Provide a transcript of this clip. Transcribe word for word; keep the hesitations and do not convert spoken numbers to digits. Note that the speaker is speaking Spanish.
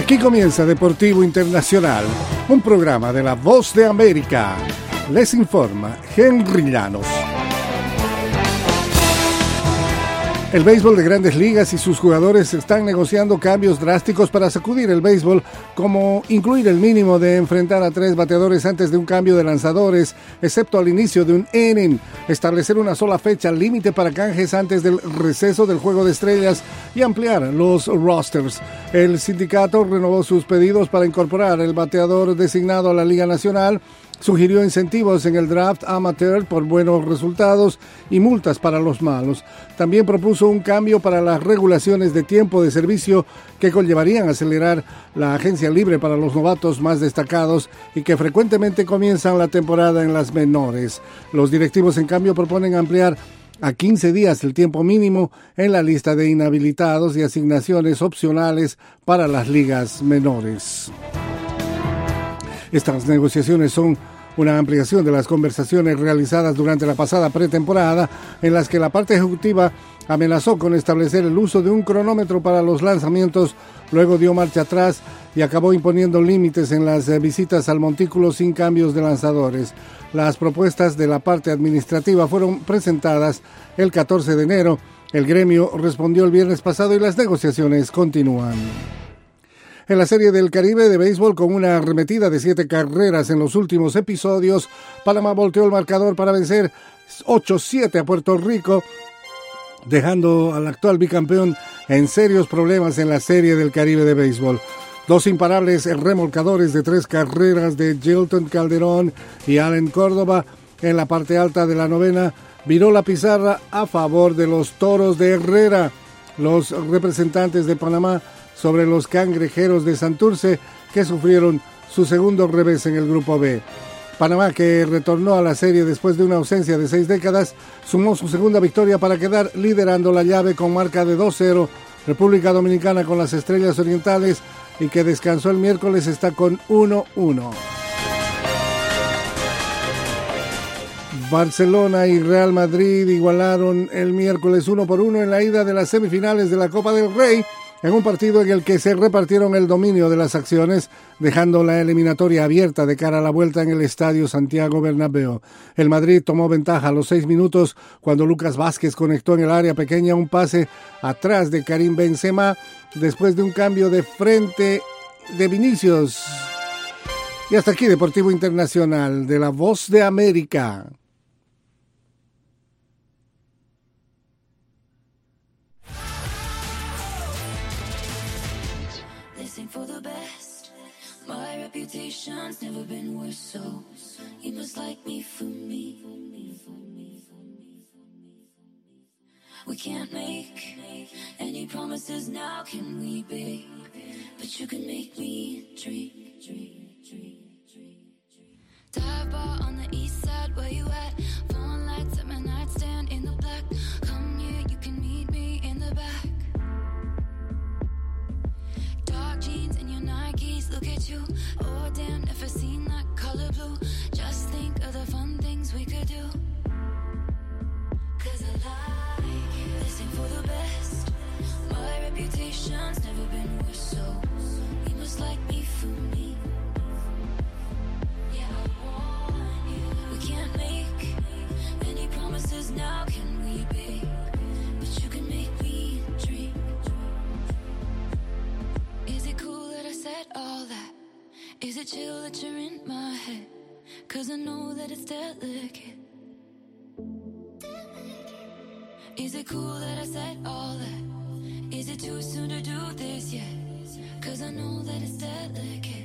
Aquí comienza Deportivo Internacional, un programa de La Voz de América. Les informa Henry Llanos. El béisbol de Grandes Ligas y sus jugadores están negociando cambios drásticos para sacudir el béisbol, como incluir el mínimo de enfrentar a tres bateadores antes de un cambio de lanzadores, excepto al inicio de un inning, establecer una sola fecha límite para canjes antes del receso del Juego de Estrellas y ampliar los rosters. El sindicato renovó sus pedidos para incorporar el bateador designado a la Liga Nacional, sugirió incentivos en el draft amateur por buenos resultados y multas para los malos. También propuso un cambio para las regulaciones de tiempo de servicio que conllevarían acelerar la agencia libre para los novatos más destacados y que frecuentemente comienzan la temporada en las menores. Los directivos, en cambio, proponen ampliar a quince días el tiempo mínimo en la lista de inhabilitados y asignaciones opcionales para las ligas menores. Estas negociaciones son una ampliación de las conversaciones realizadas durante la pasada pretemporada, en las que la parte ejecutiva amenazó con establecer el uso de un cronómetro para los lanzamientos, luego dio marcha atrás y acabó imponiendo límites en las visitas al montículo sin cambios de lanzadores. Las propuestas de la parte administrativa fueron presentadas el catorce de enero. El gremio respondió el viernes pasado y las negociaciones continúan. En la Serie del Caribe de béisbol, con una arremetida de siete carreras en los últimos episodios, Panamá volteó el marcador para vencer ocho siete a Puerto Rico, dejando al actual bicampeón en serios problemas en la Serie del Caribe de béisbol. Dos imparables remolcadores de tres carreras de Gilton Calderón y Allen Córdoba en la parte alta de la novena viró la pizarra a favor de los Toros de Herrera. Los representantes de Panamá sobre los Cangrejeros de Santurce, que sufrieron su segundo revés en el Grupo B. Panamá, que retornó a la serie después de una ausencia de seis décadas, sumó su segunda victoria para quedar liderando la llave con marca de dos cero. República Dominicana, con las Estrellas Orientales y que descansó el miércoles, está con uno uno. Barcelona y Real Madrid igualaron el miércoles uno por uno en la ida de las semifinales de la Copa del Rey, en un partido en el que se repartieron el dominio de las acciones, dejando la eliminatoria abierta de cara a la vuelta en el Estadio Santiago Bernabéu. El Madrid tomó ventaja a los seis minutos cuando Lucas Vázquez conectó en el área pequeña un pase atrás de Karim Benzema, después de un cambio de frente de Vinicius. Y hasta aquí Deportivo Internacional de La Voz de América. For the best, my reputation's never been worse, so you must like me for me. We can't make any promises now, can we, babe? But you can make me dream, dream, dream, dream. Dive bar on the east side, where you at? Phone lights at my nightstand in the black. Come here, you can meet me in the back. Dark jeans and your Nikes, look at you. Oh damn, never seen that color blue. Just think of the fun things we could do. Cause I like you. This ain't for the best. My reputation's never been worse, so you must like me for me. Yeah, I want you. We can't make any promises now, can we, babe? But you can make me dream. Is it cool that I said all that? Is it chill that you're in my head? Cause I know that it's delicate. Is it cool that I said all that? Is it too soon to do this yet? Cause I know that it's delicate.